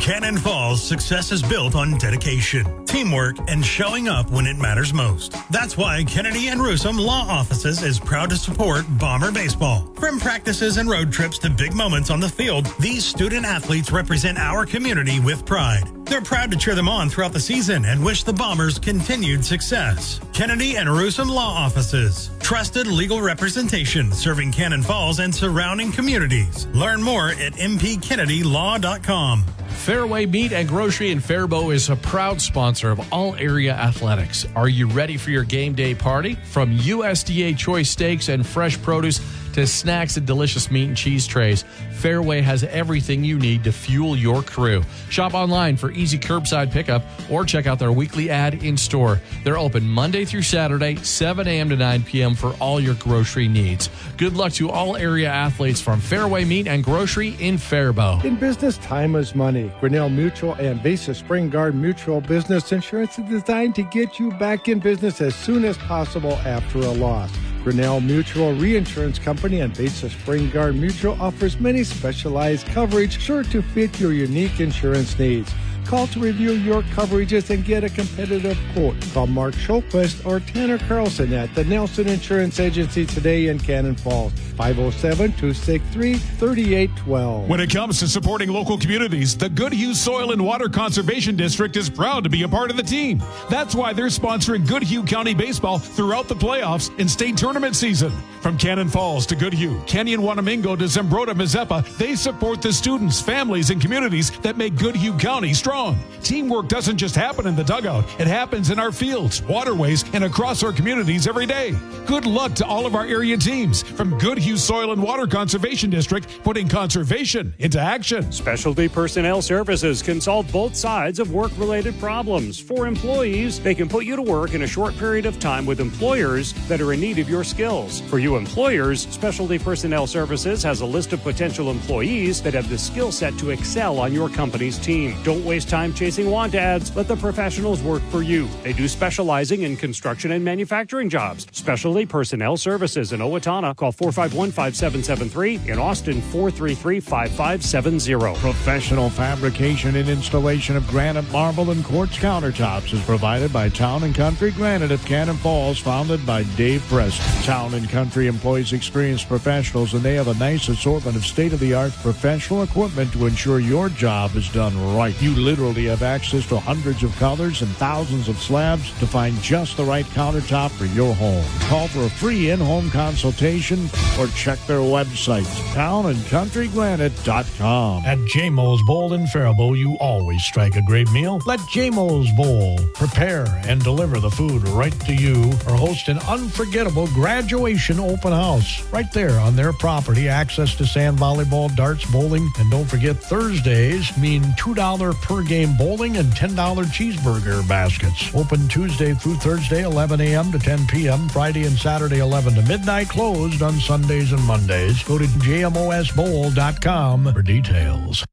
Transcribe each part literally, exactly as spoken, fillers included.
Cannon Falls, success is built on dedication, teamwork, and showing up when it matters most. That's why Kennedy and Rusum Law Offices is proud to support Bomber baseball. From practices and road trips to big moments on the field, these student athletes represent our community with pride. They're proud to cheer them on throughout the season and wish the Bombers continued success. Kennedy and Rusum Law Offices. Trusted legal representation serving Cannon Falls and surrounding communities. Learn more at m p kennedy law dot com. Fairway Meat and Grocery in Faribault is a proud sponsor of all area athletics. Are you ready for your game day party? From U S D A choice steaks and fresh produce to snacks and delicious meat and cheese trays, Fairway has everything you need to fuel your crew. Shop online for easy curbside pickup or check out their weekly ad in store. They're open Monday through Saturday, seven a.m. to nine p.m. for all your grocery needs. Good luck to all area athletes from Fairway Meat and Grocery in Faribault. In business, time is money. Grinnell Mutual and Basis Spring Guard Mutual Business Insurance is designed to get you back in business as soon as possible after a loss. Grinnell Mutual Reinsurance Company and Basis Spring Guard Mutual offers many specialized coverage sure to fit your unique insurance needs. Call to review your coverages and get a competitive quote. Call Mark Schulquist or Tanner Carlson at the Nelson Insurance Agency today in Cannon Falls. five oh seven, two six three, three eight one two. When it comes to supporting local communities, the Goodhue Soil and Water Conservation District is proud to be a part of the team. That's why they're sponsoring Goodhue County baseball throughout the playoffs and state tournament season. From Cannon Falls to Goodhue, Canyon Wanamingo to Zimbrota Mazeppa, they support the students, families, and communities that make Goodhue County strong. Teamwork doesn't just happen in the dugout. It happens in our fields, waterways, and across our communities every day. Good luck to all of our area teams from Goodhue Soil and Water Conservation District, putting conservation into action. Specialty Personnel Services can solve both sides of work-related problems. For employees, they can put you to work in a short period of time with employers that are in need of your skills. For you employers, Specialty Personnel Services has a list of potential employees that have the skill set to excel on your company's team. Don't waste time chasing want ads. Let the professionals work for you. They do specializing in construction and manufacturing jobs. Specialty Personnel Services in Owatonna. Call four five one, five seven seven three. In Austin, four three three, five five seven zero. Professional fabrication and installation of granite, marble, and quartz countertops is provided by Town and Country Granite of Cannon Falls, founded by Dave Preston. Town and Country employs experienced professionals, and they have a nice assortment of state-of-the-art professional equipment to ensure your job is done right. You literally have access to hundreds of colors and thousands of slabs to find just the right countertop for your home. Call for a free in-home consultation or check their website, town and country granite dot com. At J Mo's Bowl in Faribault, you always strike a great meal. Let J Mo's Bowl prepare and deliver the food right to you, or host an unforgettable graduation open house right there on their property. Access to sand volleyball, darts, bowling, and don't forget Thursdays mean two dollars per game bowling and ten dollars cheeseburger baskets. Open Tuesday through Thursday, eleven a.m. to ten p.m., Friday and Saturday, eleven to midnight, closed on Sundays and Mondays. Go to j m o s bowl dot com for details.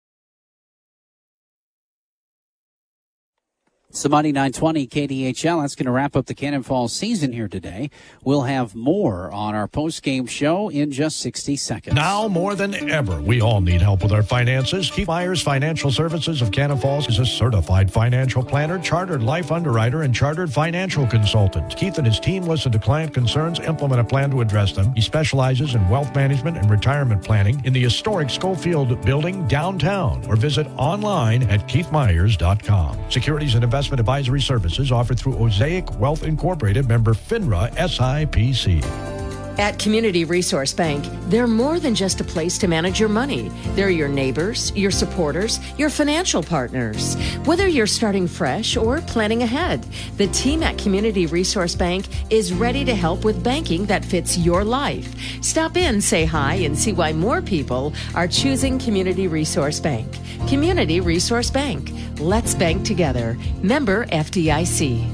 It's the Mighty nine twenty K D H L. That's going to wrap up the Cannon Falls season here today. We'll have more on our post-game show in just sixty seconds. Now more than ever, we all need help with our finances. Keith Myers Financial Services of Cannon Falls is a certified financial planner, chartered life underwriter, and chartered financial consultant. Keith and his team listen to client concerns, implement a plan to address them. He specializes in wealth management and retirement planning in the historic Schofield Building downtown, or visit online at keith myers dot com. Securities and investment advisory services offered through Osaic Wealth Incorporated, member FINRA S I P C. At Community Resource Bank, they're more than just a place to manage your money. They're your neighbors, your supporters, your financial partners. Whether you're starting fresh or planning ahead, the team at Community Resource Bank is ready to help with banking that fits your life. Stop in, say hi, and see why more people are choosing Community Resource Bank. Community Resource Bank. Let's bank together. Member F D I C.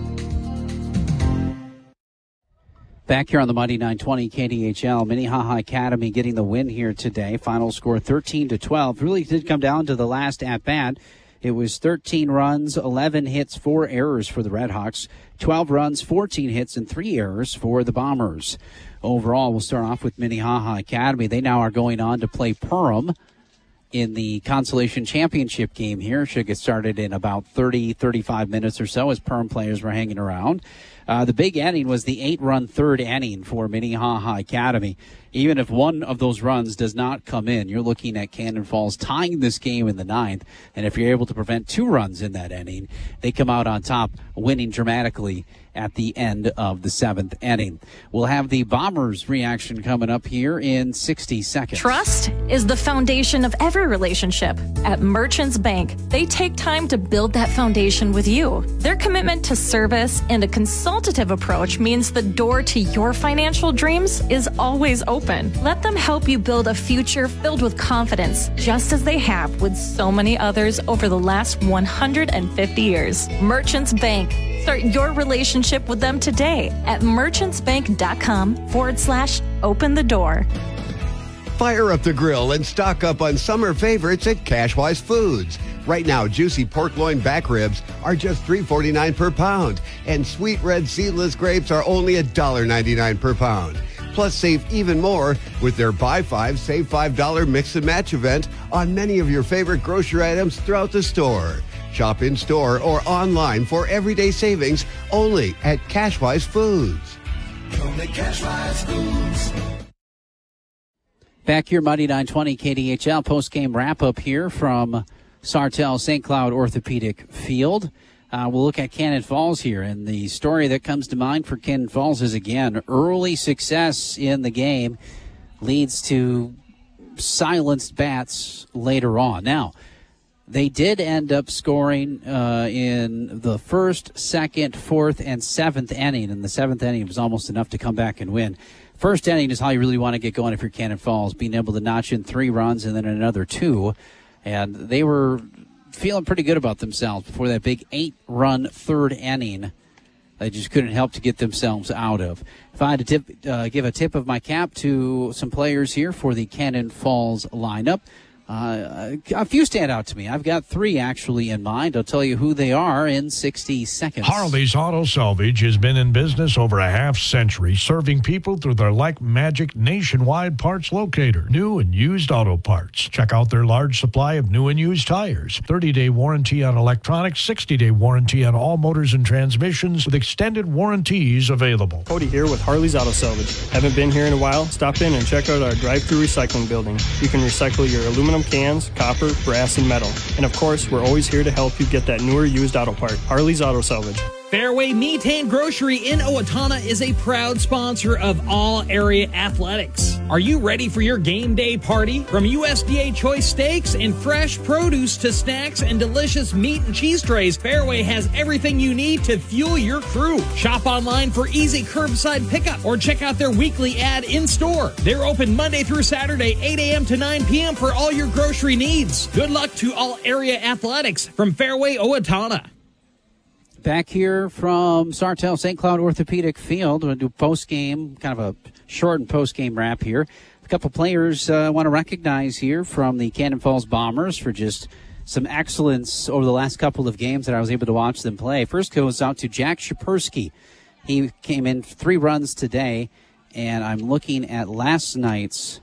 Back here on the Mighty nine twenty K D H L, Minnehaha Academy getting the win here today. Final score thirteen to twelve. Really did come down to the last at-bat. It was thirteen runs, eleven hits, four errors for the Redhawks, twelve runs, fourteen hits, and three errors for the Bombers. Overall, we'll start off with Minnehaha Academy. They now are going on to play Perham in the consolation championship game here. Should get started in about thirty, thirty-five minutes or so as Perm players were hanging around. Uh, the big inning was the eight-run third inning for Minnehaha Academy. Even if one of those runs does not come in, you're looking at Cannon Falls tying this game in the ninth. And if you're able to prevent two runs in that inning, they come out on top, winning dramatically at the end of the seventh inning. We'll have the Bombers' reaction coming up here in sixty seconds. Trust is the foundation of every relationship. At Merchants Bank, they take time to build that foundation with you. Their commitment to service and a consultative approach means the door to your financial dreams is always open. Let them help you build a future filled with confidence, just as they have with so many others over the last one hundred fifty years. Merchants Bank. Start your relationship with them today at merchantsbank.com forward slash open the door. Fire up the grill and stock up on summer favorites at Cashwise Foods. Right now, juicy pork loin back ribs are just three forty-nine per pound, and sweet red seedless grapes are only one dollar ninety-nine per pound. Plus, save even more with their Buy Five, Save five dollars Mix and Match event on many of your favorite grocery items throughout the store. Shop in-store or online for everyday savings only at Cashwise Foods. Only Cashwise Foods. Back here, Mighty nine twenty K D H L post-game wrap-up here from Sartell Saint Cloud Orthopedic Field. Uh, we'll look at Cannon Falls here, and the story that comes to mind for Cannon Falls is, again, early success in the game leads to silenced bats later on. Now, they did end up scoring uh, in the first, second, fourth, and seventh inning, and the seventh inning was almost enough to come back and win. First inning is how you really want to get going if you're Cannon Falls, being able to notch in three runs and then another two. And they were feeling pretty good about themselves before that big eight-run third inning they just couldn't help to get themselves out of. If I had to tip, uh, give a tip of my cap to some players here for the Cannon Falls lineup, Uh, a few stand out to me. I've got three actually in mind. I'll tell you who they are in sixty seconds. Harley's Auto Salvage has been in business over a half century, serving people through their Like Magic nationwide parts locator. New and used auto parts. Check out their large supply of new and used tires. thirty-day warranty on electronics, sixty-day warranty on all motors and transmissions with extended warranties available. Cody here with Harley's Auto Salvage. Haven't been here in a while? Stop in and check out our drive-thru recycling building. You can recycle your aluminum cans, copper, brass, and metal. And of course, we're always here to help you get that newer used auto part. Harley's Auto Salvage. Fairway Meat and Grocery in Owatonna is a proud sponsor of all area athletics. Are you ready for your game day party? From U S D A choice steaks and fresh produce to snacks and delicious meat and cheese trays, Fairway has everything you need to fuel your crew. Shop online for easy curbside pickup or check out their weekly ad in-store. They're open Monday through Saturday, eight a.m. to nine p.m. for all your grocery needs. Good luck to all area athletics from Fairway Owatonna. Back here from Sartell Saint Cloud Orthopedic Field, we'll do post-game, kind of a short and post-game wrap here. A couple players I uh, want to recognize here from the Cannon Falls Bombers for just some excellence over the last couple of games that I was able to watch them play. First goes out to Jack Shapersky. He came in three runs today, and I'm looking at last night's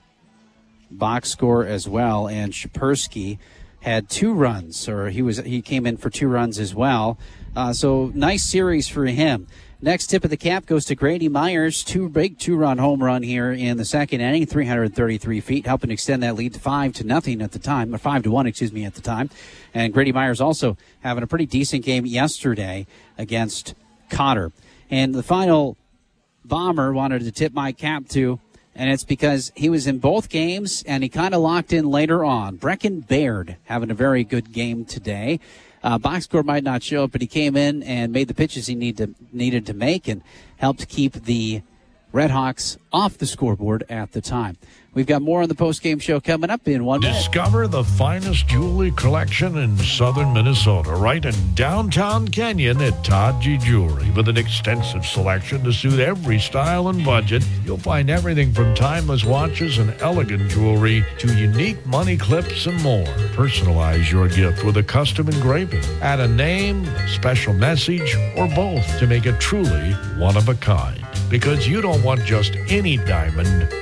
box score as well, and Shapersky had two runs, or he was he came in for two runs as well. Uh, so nice series for him. Next tip of the cap goes to Grady Myers. Two big two-run home run here in the second inning, three hundred thirty-three feet, helping extend that lead to five to nothing at the time, or five to one, excuse me, at the time. And Grady Myers also having a pretty decent game yesterday against Cotter. And the final Bomber wanted to tip my cap to, and it's because he was in both games and he kind of locked in later on. Brecken Baird having a very good game today. Uh, box score might not show up, but he came in and made the pitches he need to, needed to make and helped keep the Redhawks off the scoreboard at the time. We've got more on the postgame show coming up in one minute. Discover the finest jewelry collection in southern Minnesota, right in downtown Canyon at Todd G. Jewelry. With an extensive selection to suit every style and budget, you'll find everything from timeless watches and elegant jewelry to unique money clips and more. Personalize your gift with a custom engraving. Add a name, a special message, or both to make it truly one of a kind. Because you don't want just any diamond,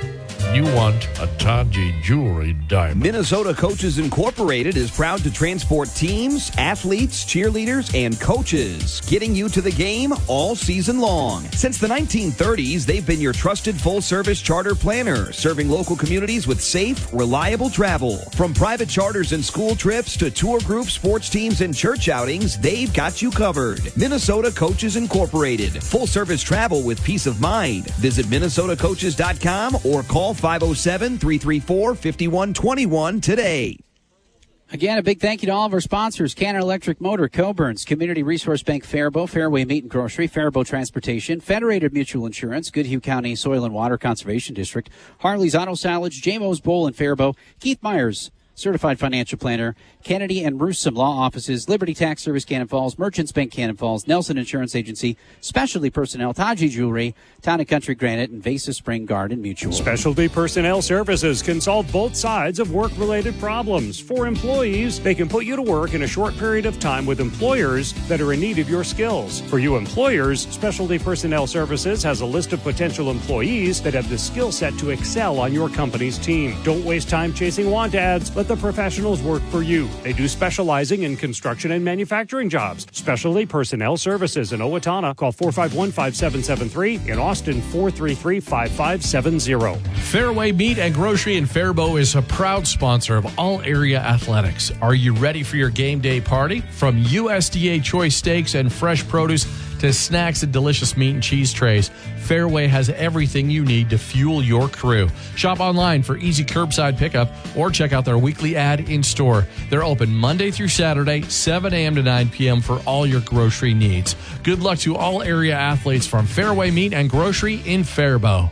you want a Taji Jewelry diamond. Minnesota Coaches Incorporated is proud to transport teams, athletes, cheerleaders, and coaches, getting you to the game all season long. Since the nineteen thirties, they've been your trusted full-service charter planner, serving local communities with safe, reliable travel. From private charters and school trips to tour groups, sports teams, and church outings, they've got you covered. Minnesota Coaches Incorporated. Full-service travel with peace of mind. Visit minnesota coaches dot com or call five oh seven, three three four, five one two one today. Again, a big thank you to all of our sponsors: Cannon Electric Motor, Coburn's, Community Resource Bank Faribault, Fairway Meat and Grocery, Faribault Transportation, Federated Mutual Insurance, Goodhue County Soil and Water Conservation District, Harley's Auto Salvage, J Mo's Bowl in Faribault, Keith Myers, Certified Financial Planner, Kennedy and Russom Law Offices, Liberty Tax Service Cannon Falls, Merchants Bank Cannon Falls, Nelson Insurance Agency, Specialty Personnel, Taji Jewelry, Town and Country Granite, and Vasa Spring Garden Mutual. Specialty Personnel Services can solve both sides of work-related problems. For employees, they can put you to work in a short period of time with employers that are in need of your skills. For you employers, Specialty Personnel Services has a list of potential employees that have the skill set to excel on your company's team. Don't waste time chasing want ads. Let the professionals work for you. They do specializing in construction and manufacturing jobs. Specialty Personnel Services in Owatonna. Call four five one, five seven seven three. In Austin, four three three, five five seven zero. Fairway Meat and Grocery in Faribault is a proud sponsor of all area athletics. Are you ready for your game day party? From U S D A choice steaks and fresh produce to snacks and delicious meat and cheese trays, Fairway has everything you need to fuel your crew. Shop online for easy curbside pickup or check out their weekly ad in store. They're open Monday through Saturday, seven a.m. to nine p.m. for all your grocery needs. Good luck to all area athletes from Fairway Meat and Grocery in Faribault.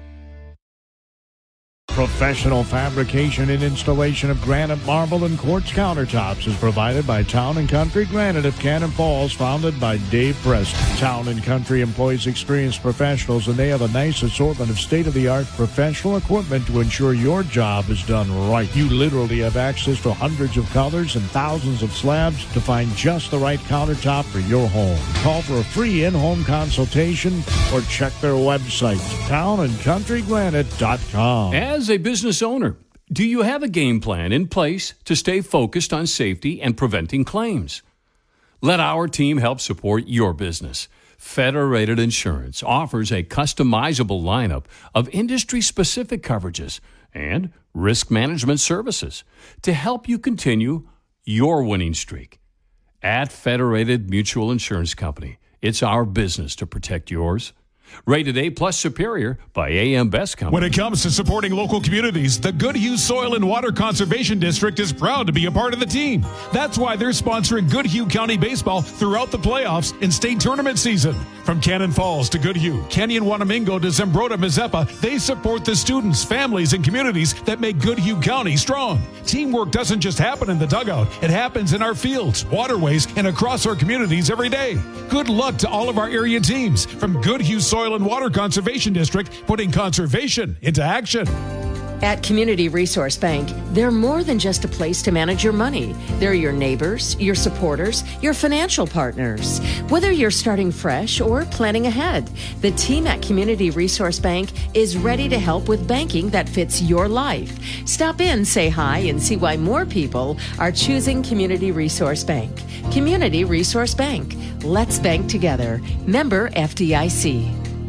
Professional fabrication and installation of granite, marble, and quartz countertops is provided by Town and Country Granite of Cannon Falls, founded by Dave Preston. Town and Country employs experienced professionals, and they have a nice assortment of state-of-the-art professional equipment to ensure your job is done right. You literally have access to hundreds of colors and thousands of slabs to find just the right countertop for your home. Call for a free in-home consultation or check their website, town and country granite dot com. As a business owner, do you have a game plan in place to stay focused on safety and preventing claims? Let our team help support your business. Federated Insurance offers a customizable lineup of industry-specific coverages and risk management services to help you continue your winning streak. At Federated Mutual Insurance Company, it's our business to protect yours. Rated A plus superior by A M Best Company. When it comes to supporting local communities, the Goodhue Soil and Water Conservation District is proud to be a part of the team. That's why they're sponsoring Goodhue County baseball throughout the playoffs and state tournament season. From Cannon Falls to Goodhue, Kenyon Wanamingo to Zimbrota Mazeppa, they support the students, families, and communities that make Goodhue County strong. Teamwork doesn't just happen in the dugout. It happens in our fields, waterways, and across our communities every day. Good luck to all of our area teams from Goodhue Soil and Water Conservation District, putting conservation into action. At Community Resource Bank, they're more than just a place to manage your money. They're your neighbors, your supporters, your financial partners. Whether you're starting fresh or planning ahead, the team at Community Resource Bank is ready to help with banking that fits your life. Stop in, say hi, and see why more people are choosing Community Resource Bank. Community Resource Bank. Let's bank together. Member F D I C.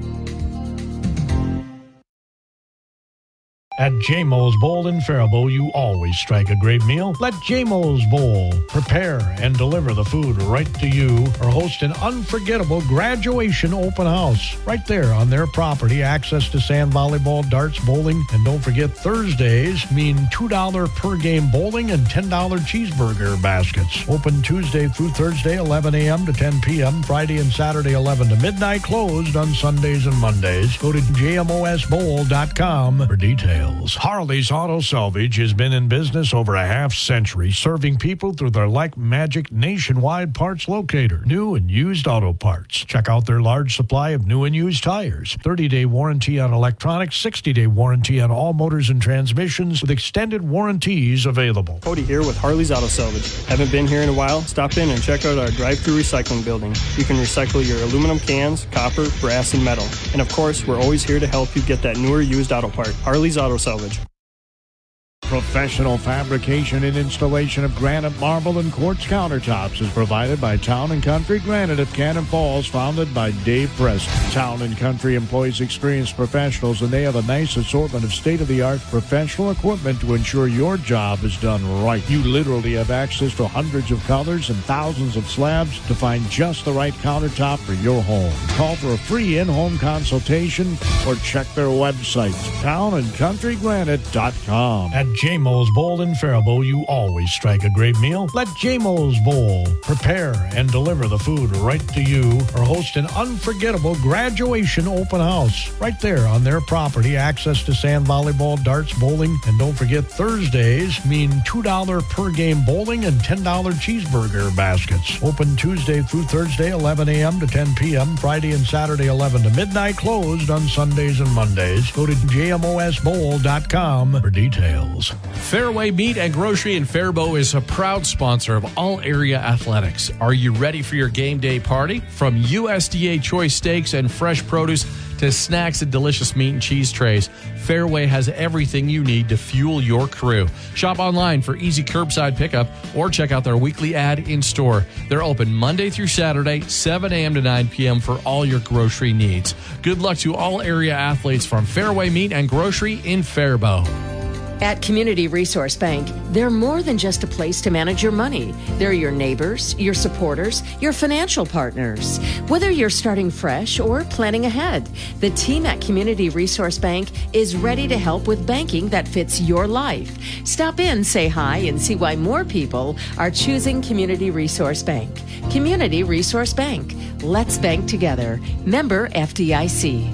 At J Mo's Bowl in Faribault, you always strike a great meal. Let J Mo's Bowl prepare and deliver the food right to you or host an unforgettable graduation open house right there on their property. Access to sand volleyball, darts, bowling, and don't forget Thursdays mean two dollars per game bowling and ten dollars cheeseburger baskets. Open Tuesday through Thursday, eleven a.m. to ten p.m., Friday and Saturday, eleven to midnight, closed on Sundays and Mondays. Go to j m o s bowl dot com for details. Harley's Auto Salvage has been in business over a half century, serving people through their Like Magic nationwide parts locator. New and used auto parts. Check out their large supply of new and used tires. thirty-day warranty on electronics, sixty-day warranty on all motors and transmissions with extended warranties available. Cody here with Harley's Auto Salvage. Haven't been here in a while? Stop in and check out our drive-through recycling building. You can recycle your aluminum cans, copper, brass, and metal. And of course, we're always here to help you get that newer used auto part. Harley's Auto Auto Salvage. Professional fabrication and installation of granite, marble, and quartz countertops is provided by Town and Country Granite of Cannon Falls, founded by Dave Preston. Town and Country employs experienced professionals, and they have a nice assortment of state-of-the-art professional equipment to ensure your job is done right. You literally have access to hundreds of colors and thousands of slabs to find just the right countertop for your home. Call for a free in-home consultation or check their website, town and country granite dot com. At J Mo's Bowl in Faribault, you always strike a great meal. Let J Mo's Bowl prepare and deliver the food right to you, or host an unforgettable graduation open house right there on their property. Access to sand volleyball, darts, bowling, and don't forget Thursdays mean two dollars per game bowling and ten dollars cheeseburger baskets. Open Tuesday through Thursday, eleven a.m. to ten p.m., Friday and Saturday, eleven to midnight, closed on Sundays and Mondays. Go to j m o s bowl dot com for details. Fairway Meat and Grocery in Faribault is a proud sponsor of all area athletics. Are you ready for your game day party? From U S D A choice steaks and fresh produce to snacks and delicious meat and cheese trays, Fairway has everything you need to fuel your crew. Shop online for easy curbside pickup or check out their weekly ad in store. They're open Monday through Saturday, seven a.m. to nine p.m. for all your grocery needs. Good luck to all area athletes from Fairway Meat and Grocery in Faribault. At Community Resource Bank, they're more than just a place to manage your money. They're your neighbors, your supporters, your financial partners. Whether you're starting fresh or planning ahead, the team at Community Resource Bank is ready to help with banking that fits your life. Stop in, say hi, and see why more people are choosing Community Resource Bank. Community Resource Bank. Let's bank together. Member F D I C.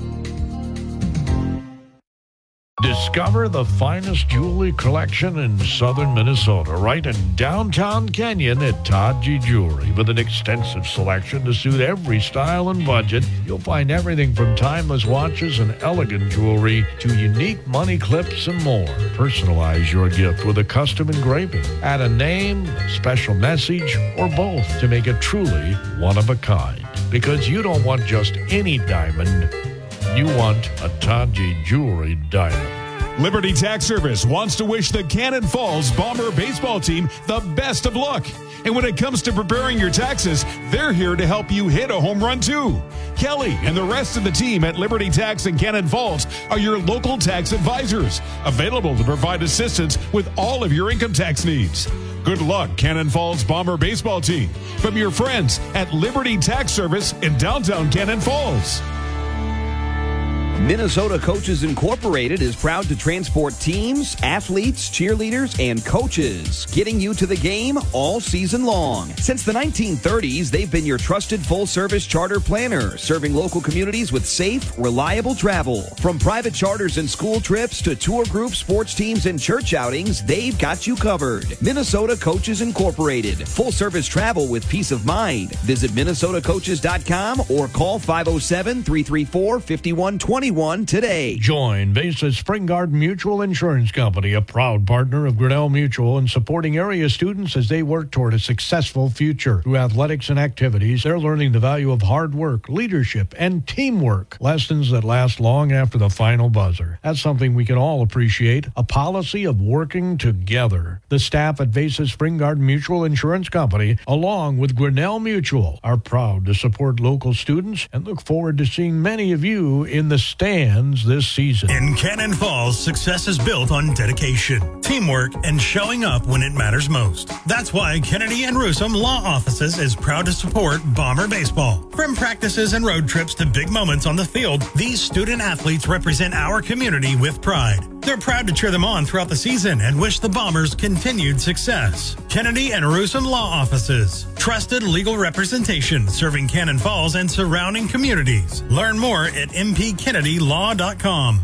Discover the finest jewelry collection in southern Minnesota, right in downtown Kenyon at Todgy Jewelry. With an extensive selection to suit every style and budget, you'll find everything from timeless watches and elegant jewelry to unique money clips and more. Personalize your gift with a custom engraving. Add a name, a special message, or both to make it truly one of a kind. Because you don't want just any diamond. You want a Todgy Jewelry diamond. Liberty Tax Service wants to wish the Cannon Falls Bomber baseball team the best of luck. And when it comes to preparing your taxes, they're here to help you hit a home run too. Kelly and the rest of the team at Liberty Tax in Cannon Falls are your local tax advisors, available to provide assistance with all of your income tax needs. Good luck, Cannon Falls Bomber baseball team, from your friends at Liberty Tax Service in downtown Cannon Falls. Minnesota Coaches Incorporated is proud to transport teams, athletes, cheerleaders, and coaches, getting you to the game all season long. Since the nineteen thirties, they've been your trusted full-service charter planner, serving local communities with safe, reliable travel. From private charters and school trips to tour groups, sports teams, and church outings, they've got you covered. Minnesota Coaches Incorporated. Full-service travel with peace of mind. Visit minnesota coaches dot com or call five oh seven, three three four, five one two one today. Join Vesa Spring Garden Mutual Insurance Company, a proud partner of Grinnell Mutual, in supporting area students as they work toward a successful future. Through athletics and activities, they're learning the value of hard work, leadership, and teamwork, lessons that last long after the final buzzer. That's something we can all appreciate, a policy of working together. The staff at Vesa Spring Garden Mutual Insurance Company, along with Grinnell Mutual, are proud to support local students and look forward to seeing many of you in the stands this season. In Cannon Falls, success is built on dedication, teamwork, and showing up when it matters most. That's why Kennedy and Rusum Law Offices is proud to support Bomber baseball. From practices and road trips to big moments on the field, these student athletes represent our community with pride. They're proud to cheer them on throughout the season and wish the Bombers continued success. Kennedy and Rusum Law Offices. Trusted legal representation serving Cannon Falls and surrounding communities. Learn more at m p kennedy law dot com.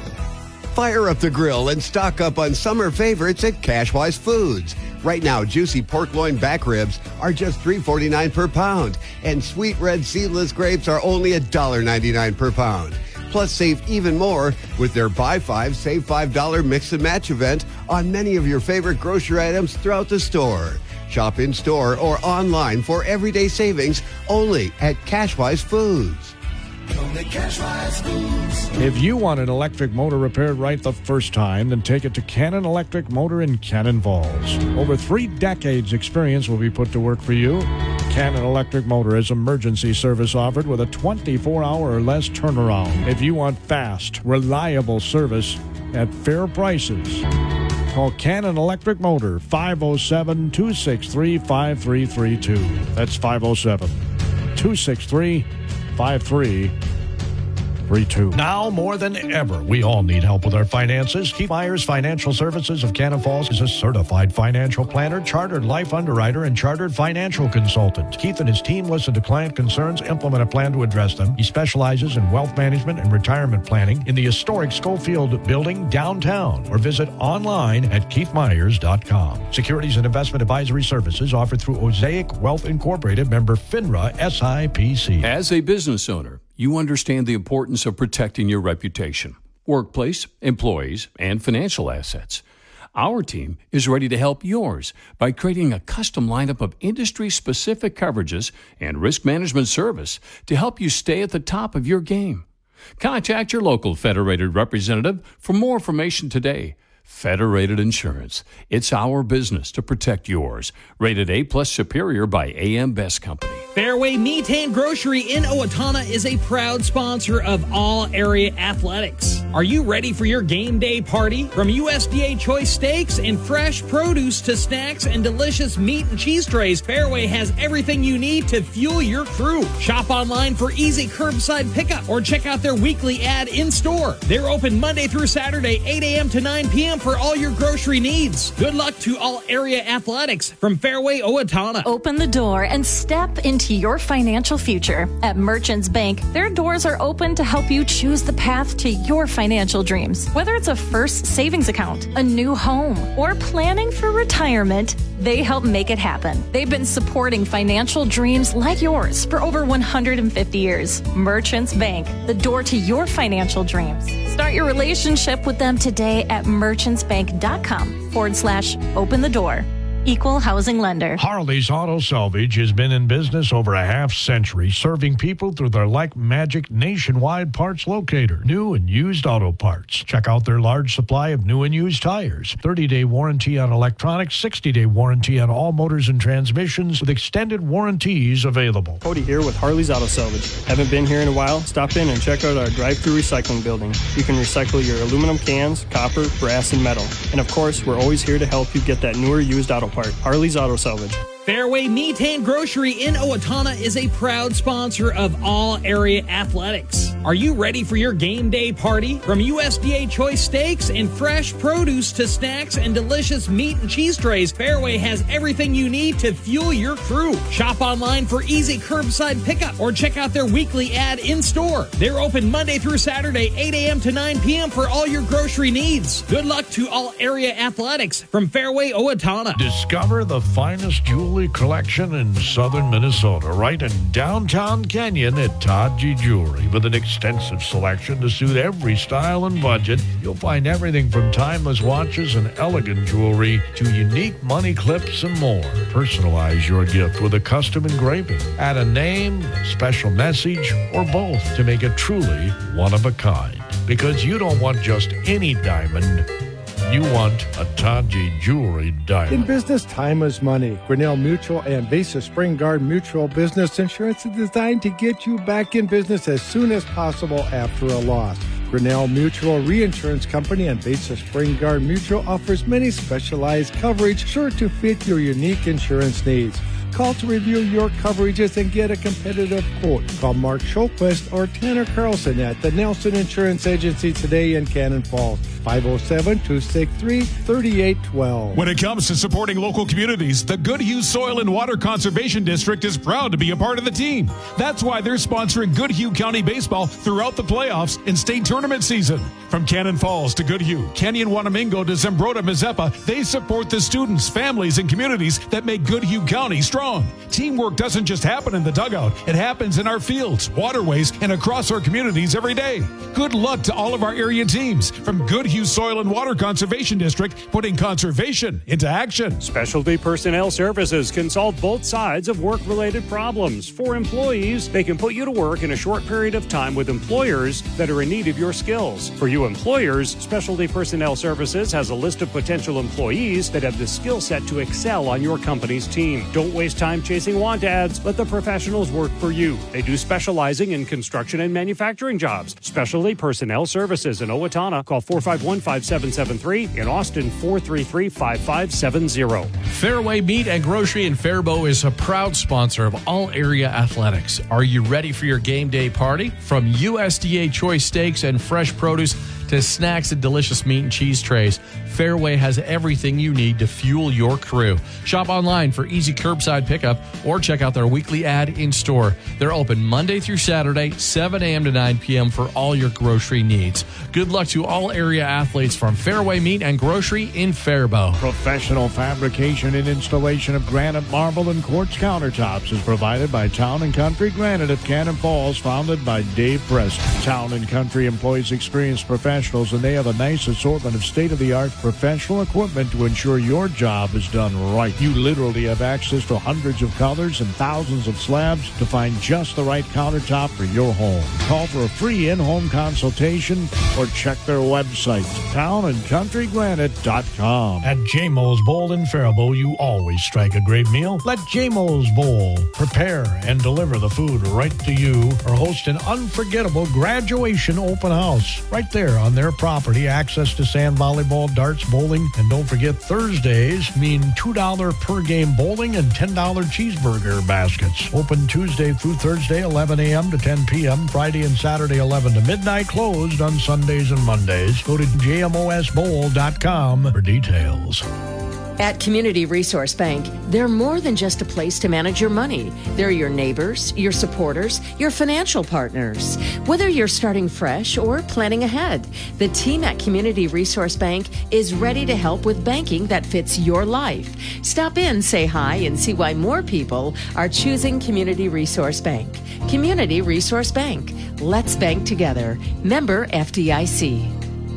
Fire up the grill and stock up on summer favorites at Cashwise Foods. Right now, juicy pork loin back ribs are just three forty-nine per pound, and sweet red seedless grapes are only one dollar ninety-nine per pound. Plus, save even more with their Buy Five, Save five dollars Mix and Match event on many of your favorite grocery items throughout the store. Shop in-store or online for everyday savings only at Cashwise Foods. Come the Cash Wise Foods. If you want an electric motor repaired right the first time, then take it to Cannon Electric Motor in Cannon Falls. Over three decades experience will be put to work for you. Cannon Electric Motor is emergency service offered with a twenty-four hour or less turnaround. If you want fast, reliable service at fair prices, call Cannon Electric Motor, five oh seven, two six three, five three three two. That's five oh seven, two six three, five three three two. Now more than ever, we all need help with our finances. Keith Myers Financial Services of Cannon Falls is a certified financial planner, chartered life underwriter, and chartered financial consultant. Keith and his team listen to client concerns, implement a plan to address them. He specializes in wealth management and retirement planning in the historic Schofield Building downtown, or visit online at keith myers dot com. Securities and investment advisory services offered through Osaic Wealth Incorporated, member FINRA S I P C. As a business owner, you understand the importance of protecting your reputation, workplace, employees, and financial assets. Our team is ready to help yours by creating a custom lineup of industry-specific coverages and risk management service to help you stay at the top of your game. Contact your local Federated representative for more information today. Federated Insurance. It's our business to protect yours. Rated A plus Superior by A M Best Company. Fairway Meat and Grocery in Owatonna is a proud sponsor of all area athletics. Are you ready for your game day party? From U S D A choice steaks and fresh produce to snacks and delicious meat and cheese trays, Fairway has everything you need to fuel your crew. Shop online for easy curbside pickup or check out their weekly ad in store. They're open Monday through Saturday, eight a.m. to nine p.m. for all your grocery needs. Good luck to all area athletics from Fairway Owatonna. Open the door and step into your financial future. At Merchants Bank, their doors are open to help you choose the path to your financial dreams. Whether it's a first savings account, a new home, or planning for retirement, they help make it happen. They've been supporting financial dreams like yours for over one hundred fifty years. Merchants Bank, the door to your financial dreams. Start your relationship with them today at merchantsbank.com forward slash open the door. Equal housing lender. Harley's Auto Salvage has been in business over a half century, serving people through their Like Magic nationwide parts locator. New and used auto parts. Check out their large supply of new and used tires. thirty-day warranty on electronics, sixty-day warranty on all motors and transmissions with extended warranties available. Cody here with Harley's Auto Salvage. Haven't been here in a while? Stop in and check out our drive-through recycling building. You can recycle your aluminum cans, copper, brass, and metal. And of course, we're always here to help you get that newer used auto part. Harley's Auto Salvage. Fairway Meat and Grocery in Owatonna is a proud sponsor of all area athletics. Are you ready for your game day party? From U S D A choice steaks and fresh produce to snacks and delicious meat and cheese trays, Fairway has everything you need to fuel your crew. Shop online for easy curbside pickup or check out their weekly ad in store. They're open Monday through Saturday, eight a.m. to nine p.m. for all your grocery needs. Good luck to all area athletics from Fairway Owatonna. Discover the finest jewelry collection in southern Minnesota, right in downtown Canyon at Taji Jewelry. With an extensive selection to suit every style and budget, you'll find everything from timeless watches and elegant jewelry to unique money clips and more. Personalize your gift with a custom engraving. Add a name, a special message, or both to make it truly one of a kind. Because you don't want just any diamond. You want a Taji Jewelry diamond. In business, time is money. Grinnell Mutual and Visa Spring Guard Mutual Business Insurance is designed to get you back in business as soon as possible after a loss. Grinnell Mutual Reinsurance Company and Visa Spring Guard Mutual offers many specialized coverage sure to fit your unique insurance needs. Call to review your coverages and get a competitive quote. Call Mark Schulquist or Tanner Carlson at the Nelson Insurance Agency today in Cannon Falls. five oh seven, two six three, three eight one two. When it comes to supporting local communities, the Goodhue Soil and Water Conservation District is proud to be a part of the team. That's why they're sponsoring Goodhue County Baseball throughout the playoffs and state tournament season. From Cannon Falls to Goodhue, Canyon Wanamingo to Zimbrota Mazeppa, they support the students, families, and communities that make Goodhue County strong. strong. Teamwork doesn't just happen in the dugout. It happens in our fields, waterways, and across our communities every day. Good luck to all of our area teams from Goodhue Soil and Water Conservation District, putting conservation into action. Specialty Personnel Services can solve both sides of work-related problems. For employees, they can put you to work in a short period of time with employers that are in need of your skills. For you employers, Specialty Personnel Services has a list of potential employees that have the skill set to excel on your company's team. Don't waste time chasing want ads. Let the professionals work for you. They do specializing in construction and manufacturing jobs. Specialty Personnel Services in Owatonna. Call four five one, five seven seven three. In Austin, four three three, five five seven zero. Fairway Meat and Grocery in Faribault is a proud sponsor of all area athletics. Are you ready for your game day party? From U S D A choice steaks and fresh produce to snacks and delicious meat and cheese trays, Fairway has everything you need to fuel your crew. Shop online for easy curbside pickup or check out their weekly ad in store. They're open Monday through Saturday, seven a.m. to nine p.m. for all your grocery needs. Good luck to all area athletes from Fairway Meat and Grocery in Faribault. Professional fabrication and installation of granite, marble, and quartz countertops is provided by Town and Country Granite of Cannon Falls, founded by Dave Preston. Town and Country employs experienced professionals, and they have a nice assortment of state-of-the-art professional equipment to ensure your job is done right. You literally have access to hundreds of colors and thousands of slabs to find just the right countertop for your home. Call for a free in-home consultation or check their website, town and country granite dot com. At J Mo's Bowl in Faribault, you always strike a great meal. Let J Mo's Bowl prepare and deliver the food right to you or host an unforgettable graduation open house right there on their property. Access to sand volleyball, darts, bowling, and don't forget Thursdays mean two dollars per game bowling and ten dollars cheeseburger baskets. Open Tuesday through Thursday, eleven a.m. to ten p.m., Friday and Saturday, eleven to midnight, closed on Sundays and Mondays. Go to j m o s bowl dot com for details. At Community Resource Bank, they're more than just a place to manage your money. They're your neighbors, your supporters, your financial partners. Whether you're starting fresh or planning ahead, the team at Community Resource Bank is ready to help with banking that fits your life. Stop in, say hi, and see why more people are choosing Community Resource Bank. Community Resource Bank. Let's bank together. Member F D I C.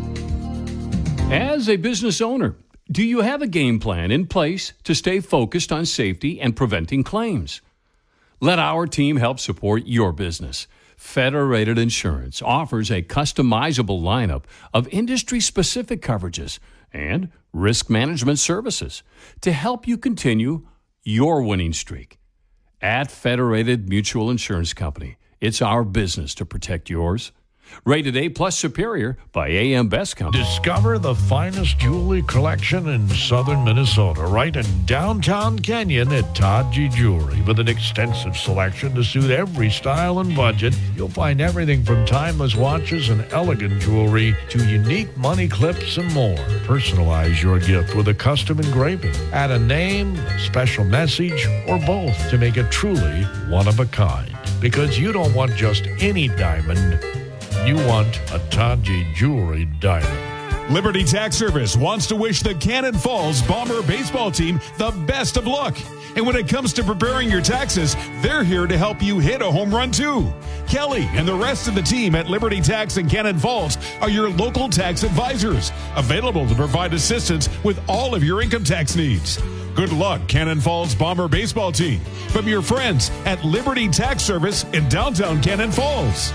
As a business owner, do you have a game plan in place to stay focused on safety and preventing claims? Let our team help support your business. Federated Insurance offers a customizable lineup of industry-specific coverages and risk management services to help you continue your winning streak. At Federated Mutual Insurance Company, it's our business to protect yours. Rated A plus superior by A M Best Company. Discover the finest jewelry collection in southern Minnesota, right in downtown Canyon at Todgy Jewelry. With an extensive selection to suit every style and budget, you'll find everything from timeless watches and elegant jewelry to unique money clips and more. Personalize your gift with a custom engraving. Add a name, a special message, or both to make it truly one of a kind. Because you don't want just any diamond. You want a Todgy Jewelry diamond. Liberty Tax Service wants to wish the Cannon Falls Bomber baseball team the best of luck. And when it comes to preparing your taxes, they're here to help you hit a home run too. Kelly and the rest of the team at Liberty Tax in Cannon Falls are your local tax advisors, available to provide assistance with all of your income tax needs. Good luck, Cannon Falls Bomber baseball team, from your friends at Liberty Tax Service in downtown Cannon Falls.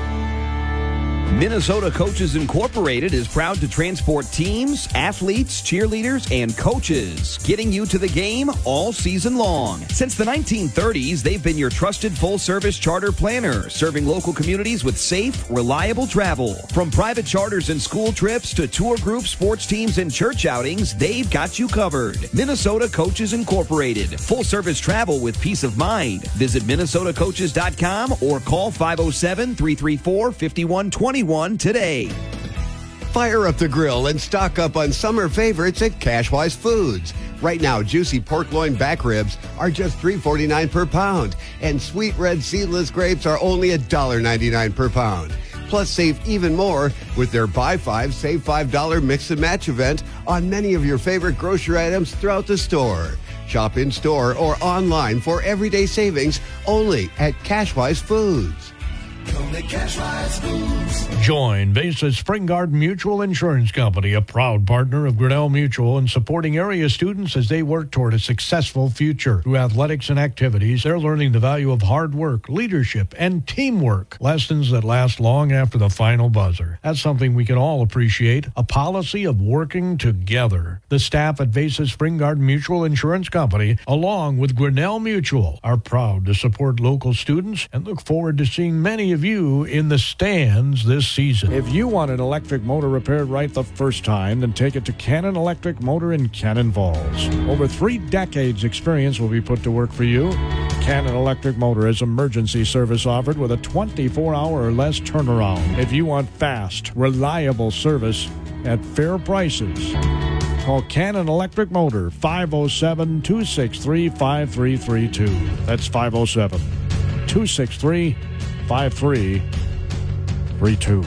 Minnesota Coaches Incorporated is proud to transport teams, athletes, cheerleaders, and coaches, getting you to the game all season long. Since the nineteen thirties, they've been your trusted full-service charter planner, serving local communities with safe, reliable travel. From private charters and school trips to tour groups, sports teams, and church outings, they've got you covered. Minnesota Coaches Incorporated. Full-service travel with peace of mind. Visit minnesota coaches dot com or call five oh seven, three three four, five one two one today. Fire up the grill and stock up on summer favorites at Cashwise Foods. Right now, juicy pork loin back ribs are just three forty-nine per pound, and sweet red seedless grapes are only one ninety-nine per pound. Plus, save even more with their Buy Five, Save five dollar Mix and Match event on many of your favorite grocery items throughout the store. Shop in-store or online for everyday savings only at Cashwise Foods. Only Cashwise Foods. Join Vesa Spring Garden Mutual Insurance Company, a proud partner of Grinnell Mutual, in supporting area students as they work toward a successful future. Through athletics and activities, they're learning the value of hard work, leadership, and teamwork, lessons that last long after the final buzzer. That's something we can all appreciate, a policy of working together. The staff at Vesa Spring Garden Mutual Insurance Company, along with Grinnell Mutual, are proud to support local students and look forward to seeing many of you in the stands this season. If you want an electric motor repaired right the first time, then take it to Cannon Electric Motor in Cannon Falls. Over three decades experience will be put to work for you. Cannon Electric Motor has emergency service offered with a twenty-four hour or less turnaround. If you want fast, reliable service at fair prices, call Cannon Electric Motor, five oh seven, two six three, five three three two. That's five oh seven, two six three, five three three two.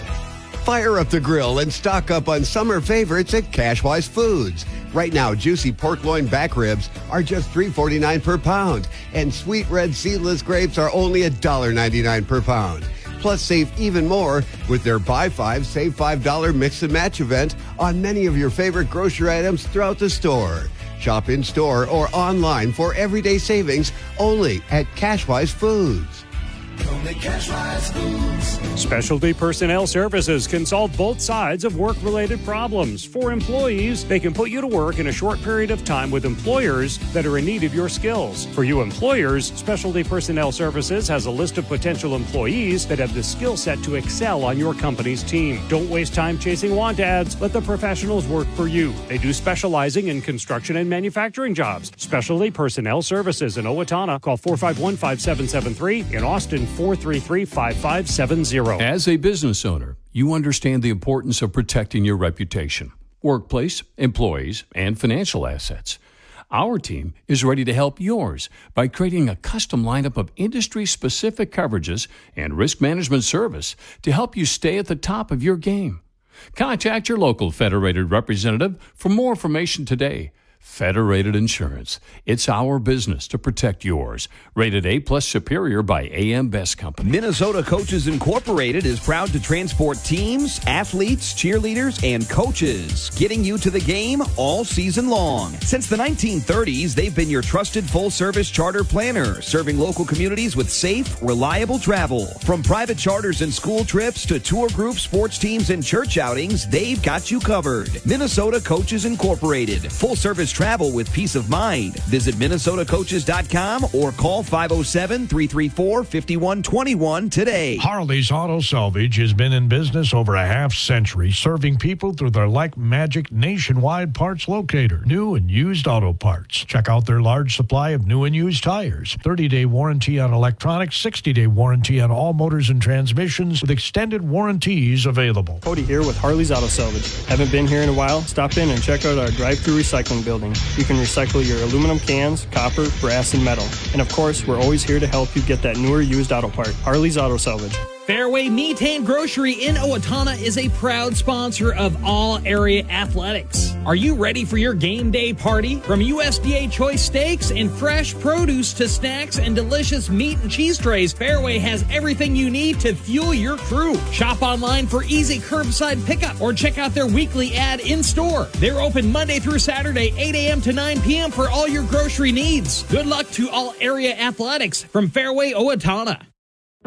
Fire up the grill and stock up on summer favorites at Cashwise Foods. Right now, juicy pork loin back ribs are just three forty-nine per pound, and sweet red seedless grapes are only one dollar ninety-nine per pound. Plus, save even more with their Buy Five, Save five dollar Mix and Match event on many of your favorite grocery items throughout the store. Shop in-store or online for everyday savings only at Cashwise Foods. Only Cashwise Foods. Specialty Personnel Services can solve both sides of work-related problems. For employees, they can put you to work in a short period of time with employers that are in need of your skills. For you employers, Specialty Personnel Services has a list of potential employees that have the skill set to excel on your company's team. Don't waste time chasing want ads. Let the professionals work for you. They do specializing in construction and manufacturing jobs. Specialty Personnel Services in Owatonna. Call four five one, five seven seven three. In Austin, four three three, five five seven zero. As a business owner, you understand the importance of protecting your reputation, workplace, employees, and financial assets. Our team is ready to help yours by creating a custom lineup of industry-specific coverages and risk management service to help you stay at the top of your game. Contact your local Federated representative for more information today. Federated Insurance. It's our business to protect yours. Rated A plus superior by A M Best Company. Minnesota Coaches Incorporated is proud to transport teams, athletes, cheerleaders, and coaches, getting you to the game all season long. Since the nineteen thirties, they've been your trusted full-service charter planner, serving local communities with safe, reliable travel. From private charters and school trips to tour groups, sports teams, and church outings, they've got you covered. Minnesota Coaches Incorporated. Full-service travel with peace of mind. Visit minnesota coaches dot com or call five oh seven, three three four, five one two one today. Harley's Auto Salvage has been in business over a half century, serving people through their Like Magic nationwide parts locator. New and used auto parts. Check out their large supply of new and used tires. thirty-day warranty on electronics, sixty-day warranty on all motors and transmissions with extended warranties available. Cody here with Harley's Auto Salvage. Haven't been here in a while? Stop in and check out our drive-through recycling building. You can recycle your aluminum cans, copper, brass, and metal. And of course, we're always here to help you get that newer used auto part. Harley's Auto Salvage. Fairway Meat and Grocery in Owatonna is a proud sponsor of all area athletics. Are you ready for your game day party? From U S D A choice steaks and fresh produce to snacks and delicious meat and cheese trays, Fairway has everything you need to fuel your crew. Shop online for easy curbside pickup or check out their weekly ad in store. They're open Monday through Saturday, eight a.m. to nine p.m. for all your grocery needs. Good luck to all area athletics from Fairway Owatonna.